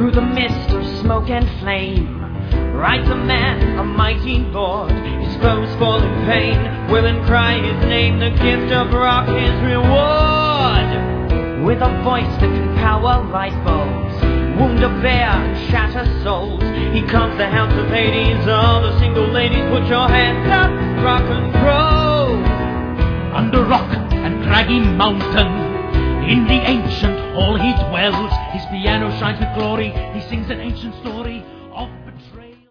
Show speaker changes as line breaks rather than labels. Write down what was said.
Through the mist of smoke and flame rides a man, a mighty lord. His foes fall in pain, women cry his name. The gift of rock, his reward. With a voice that can power light bulbs, wound a bear and shatter souls. He comes, the hounds of Hades. All the single ladies, put your hands up, rock and roll.
Under rock and craggy mountain, in the ancient hall he dwells. His piano shines with glory, he sings an ancient story.